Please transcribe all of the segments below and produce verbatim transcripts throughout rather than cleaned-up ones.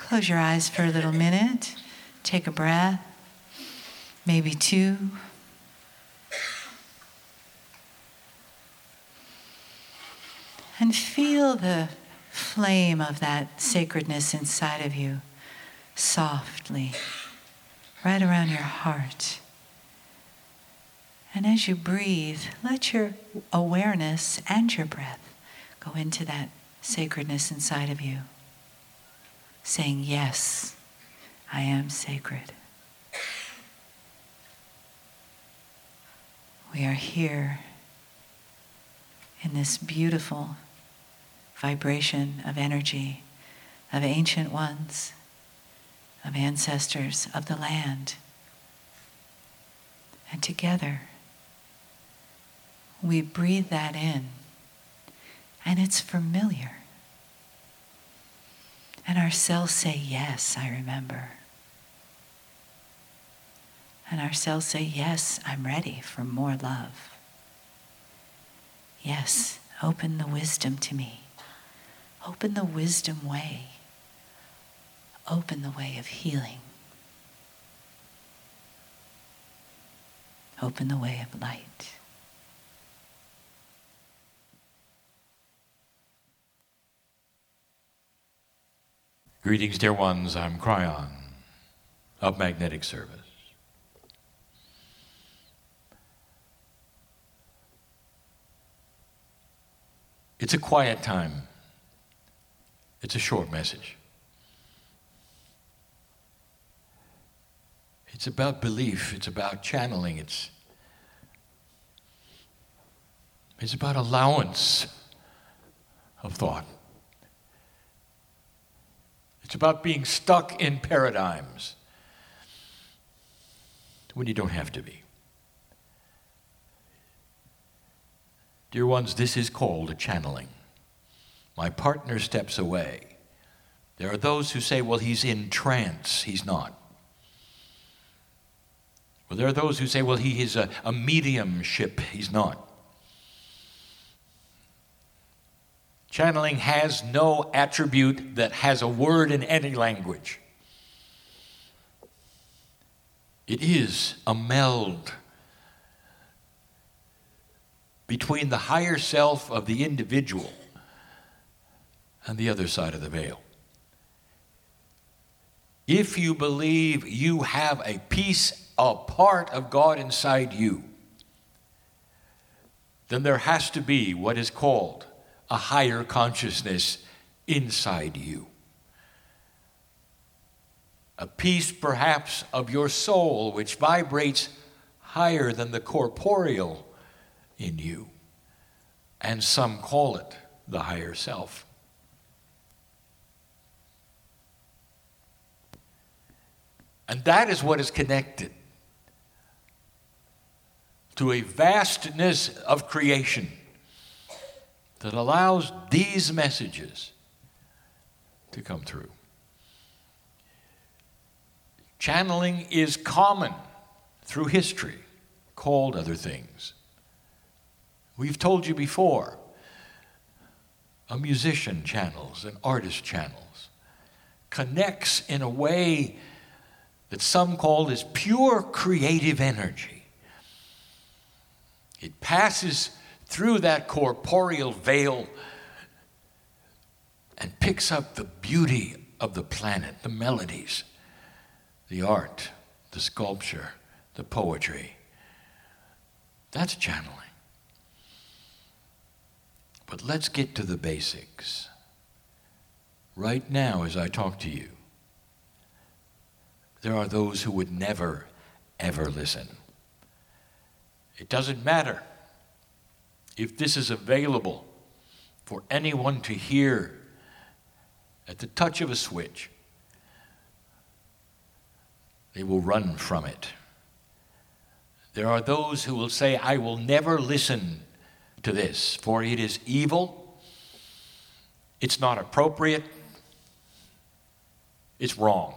Close your eyes for a little minute. Take a breath, maybe two. And feel the flame of that sacredness inside of you softly, right around your heart. And as you breathe, let your awareness and your breath go into that sacredness inside of you, saying, yes, I am sacred. We are here in this beautiful vibration of energy, of ancient ones, of ancestors of the land. And together, we breathe that in, and it's familiar. And our cells say, yes, I remember. And our cells say, yes, I'm ready for more love. Yes, open the wisdom to me. Open the wisdom way. Open the way of healing. Open the way of light. Greetings, dear ones. I'm Kryon of Magnetic Service. It's a quiet time. It's a short message. It's about belief. It's about channeling. It's, it's about allowance of thought. It's about being stuck in paradigms when you don't have to be. Dear ones, this is called a channeling. My partner steps away. There are those who say, well, he's in trance. He's not. Well, there are those who say, well, he is a, a mediumship. He's not. Channeling has no attribute that has a word in any language. It is a meld between the higher self of the individual and the other side of the veil. If you believe you have a piece, a part of God inside you, then there has to be what is called a higher consciousness inside you. A piece perhaps of your soul which vibrates higher than the corporeal in you. And some call it the higher self. And that is what is connected to a vastness of creation that allows these messages to come through. Channeling is common through history, called other things. We've told you before, a musician channels, an artist channels, connects in a way that some call as pure creative energy. It passes through that corporeal veil and picks up the beauty of the planet, the melodies, the art, the sculpture, the poetry. That's channeling. But let's get to the basics. Right now, as I talk to you, there are those who would never, ever listen. It doesn't matter if this is available for anyone to hear at the touch of a switch. They will run from it. There are those who will say, I will never listen to this, for it is evil, it's not appropriate, it's wrong.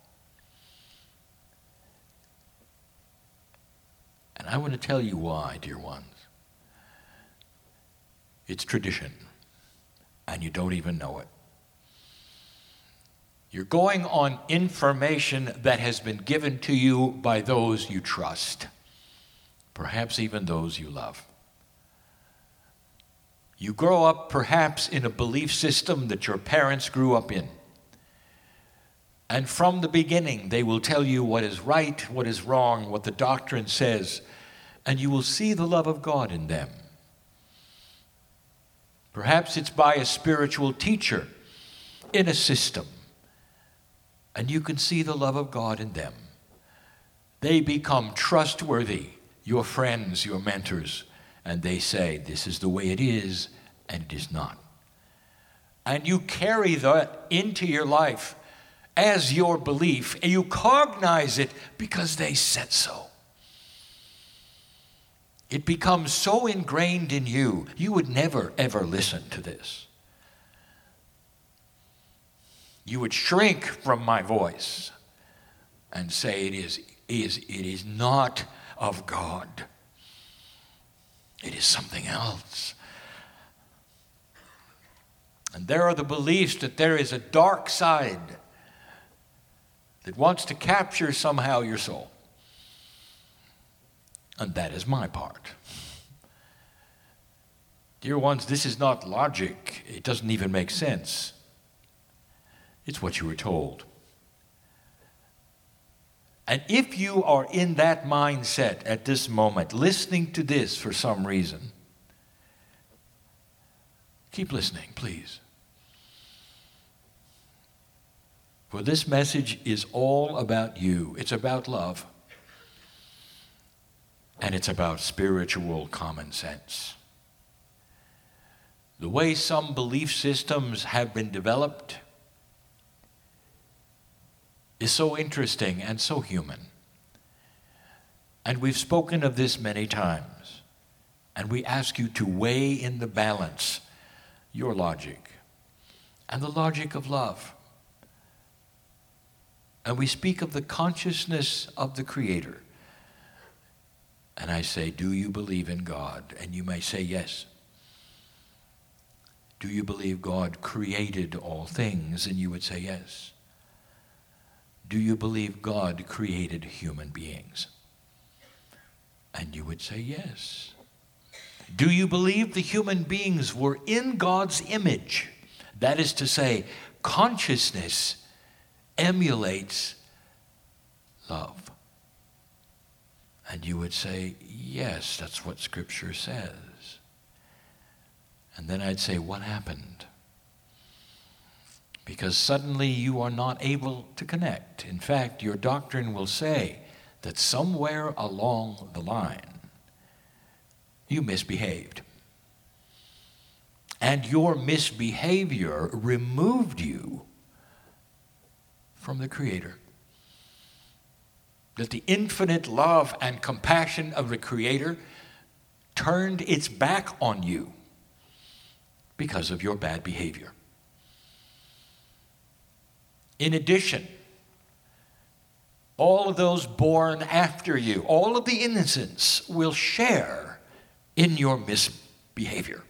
And I want to tell you why, dear ones. It's tradition, and you don't even know it. You're going on information that has been given to you by those you trust, perhaps even those you love. You grow up perhaps in a belief system that your parents grew up in. And from the beginning, they will tell you what is right, what is wrong, what the doctrine says, and you will see the love of God in them. Perhaps it's by a spiritual teacher in a system, and you can see the love of God in them. They become trustworthy, your friends, your mentors, and they say, this is the way it is, and it is not. And you carry that into your life as your belief, and you cognize it because they said so. It becomes so ingrained in you, you would never, ever listen to this. You would shrink from my voice and say it is, is, it is not of God. It is something else. And there are the beliefs that there is a dark side that wants to capture somehow your soul. And that is my part. Dear ones, this is not logic. It doesn't even make sense. It's what you were told. And if you are in that mindset at this moment, listening to this for some reason, keep listening, please. For this message is all about you. It's about love. And it's about spiritual common sense. The way some belief systems have been developed is so interesting and so human. And we've spoken of this many times. And we ask you to weigh in the balance your logic and the logic of love. And we speak of the consciousness of the Creator. And I say, do you believe in God? And you may say yes. Do you believe God created all things? And you would say yes. Do you believe God created human beings? And you would say yes. Do you believe the human beings were in God's image? That is to say, consciousness emulates love. And you would say, yes, that's what Scripture says. And then I'd say, what happened? Because suddenly you are not able to connect. In fact, your doctrine will say that somewhere along the line, you misbehaved. And your misbehavior removed you from the Creator. That the infinite love and compassion of the Creator turned its back on you because of your bad behavior. In addition, all of those born after you, all of the innocents will share in your misbehavior.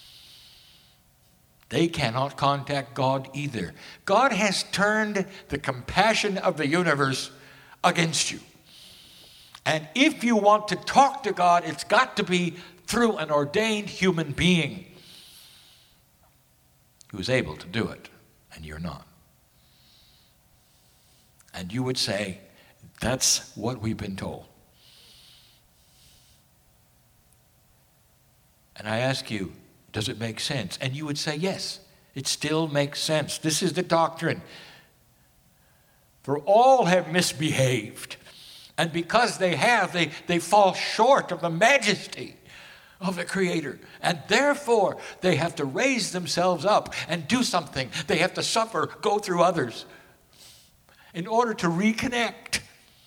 They cannot contact God either. God has turned the compassion of the universe against you. And if you want to talk to God, it's got to be through an ordained human being who is able to do it, and you're not. And you would say, that's what we've been told. And I ask you, does it make sense? And you would say, yes, it still makes sense. This is the doctrine. For all have misbehaved. And because they have, they, they fall short of the majesty of the Creator. And therefore, they have to raise themselves up and do something. They have to suffer, go through others in order to reconnect.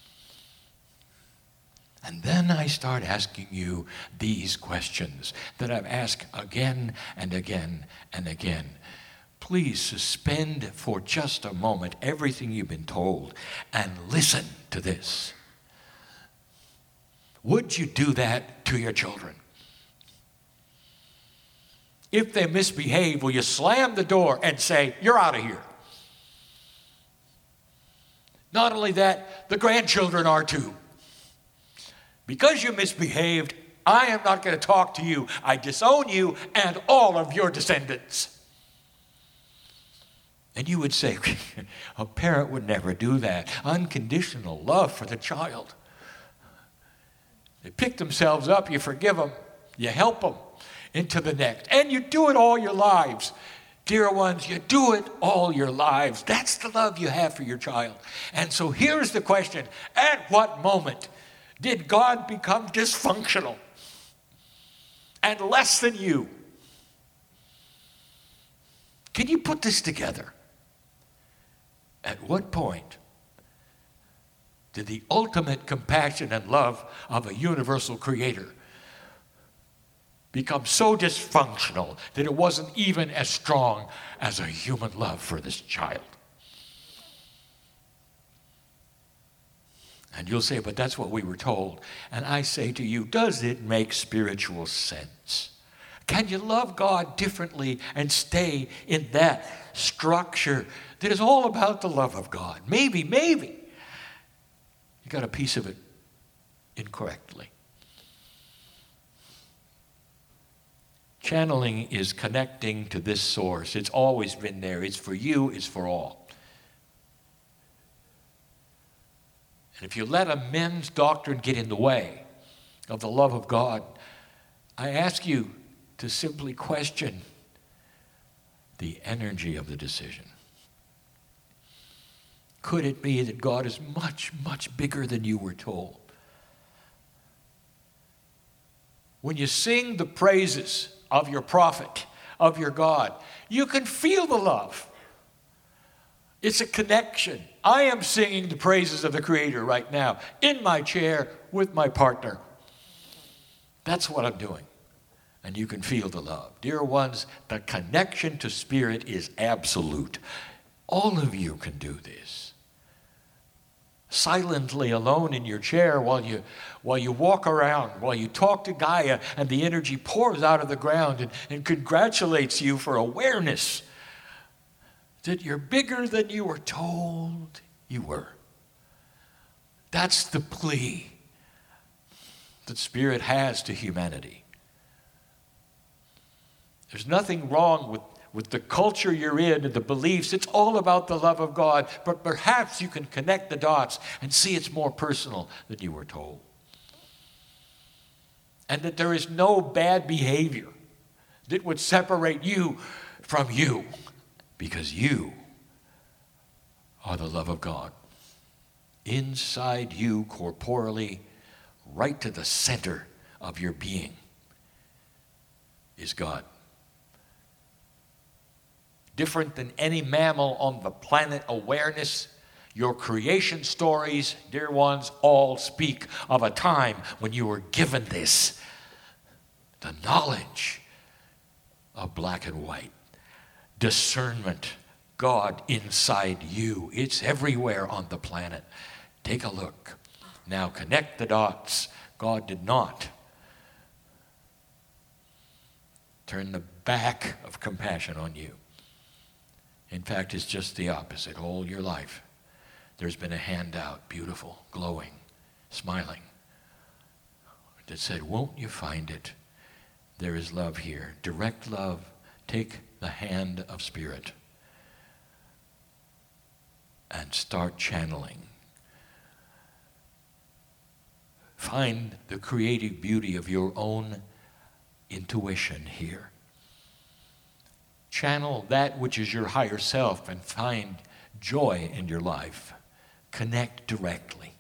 And then I start asking you these questions that I've asked again and again and again. Please suspend for just a moment everything you've been told and listen to this. Would you do that to your children? If they misbehave, will you slam the door and say, you're out of here? Not only that, the grandchildren are too. Because you misbehaved, I am not going to talk to you. I disown you and all of your descendants. And you would say, a parent would never do that. Unconditional love for the child. They pick themselves up, you forgive them, you help them into the next. And you do it all your lives. Dear ones, you do it all your lives. That's the love you have for your child. And so here's the question. At what moment did God become dysfunctional and less than you? Can you put this together? At what point did the ultimate compassion and love of a universal creator become so dysfunctional that it wasn't even as strong as a human love for this child? And you'll say, but that's what we were told. And I say to you, does it make spiritual sense? Can you love God differently and stay in that structure that is all about the love of God? Maybe, maybe you got a piece of it incorrectly. Channeling is connecting to this source. It's always been there. It's for you. It's for all. And if you let a men's doctrine get in the way of the love of God, I ask you to simply question the energy of the decision. Could it be that God is much, much bigger than you were told? When you sing the praises of your prophet, of your God, you can feel the love. It's a connection. I am singing the praises of the Creator right now in my chair with my partner. That's what I'm doing. And you can feel the love. Dear ones, the connection to Spirit is absolute. All of you can do this. Silently alone in your chair while you, while you walk around, while you talk to Gaia, and the energy pours out of the ground and, and congratulates you for awareness that you're bigger than you were told you were. That's the plea that Spirit has to humanity. There's nothing wrong with, with the culture you're in and the beliefs. It's all about the love of God, but perhaps you can connect the dots and see it's more personal than you were told. And that there is no bad behavior that would separate you from you, because you are the love of God. Inside you, corporally, right to the center of your being, is God. Different than any mammal on the planet, awareness, your creation stories, dear ones, all speak of a time when you were given this, the knowledge of black and white. Discernment, God inside you. It's everywhere on the planet. Take a look. Now connect the dots. God did not turn the back of compassion on you. In fact, it's just the opposite. All your life, there's been a hand out, beautiful, glowing, smiling, that said, won't you find it? There is love here. Direct love. Take the hand of Spirit and start channeling. Find the creative beauty of your own intuition here. Channel that which is your higher self and find joy in your life. Connect directly.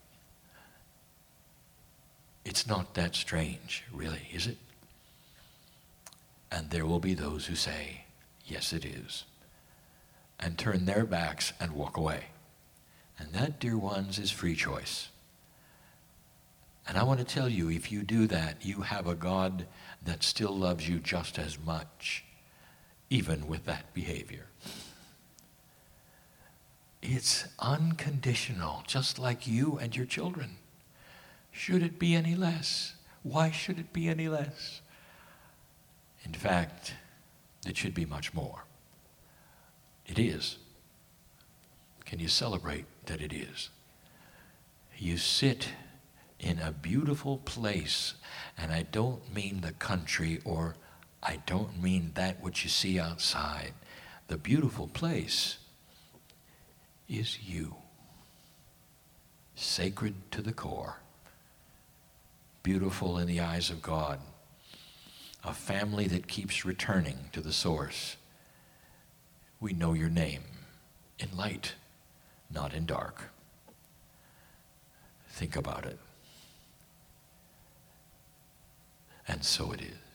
It's not that strange, really, is it? And there will be those who say, yes, it is, and turn their backs and walk away. And that, dear ones, is free choice. And I want to tell you, if you do that, you have a God that still loves you just as much, even with that behavior. It's unconditional, just like you and your children. Should it be any less? Why should it be any less? In fact, it should be much more. It is. Can you celebrate that it is? You sit in a beautiful place, and I don't mean the country, or I don't mean that which you see outside. The beautiful place is you. Sacred to the core. Beautiful in the eyes of God. A family that keeps returning to the source. We know your name in light, not in dark. Think about it. And so it is.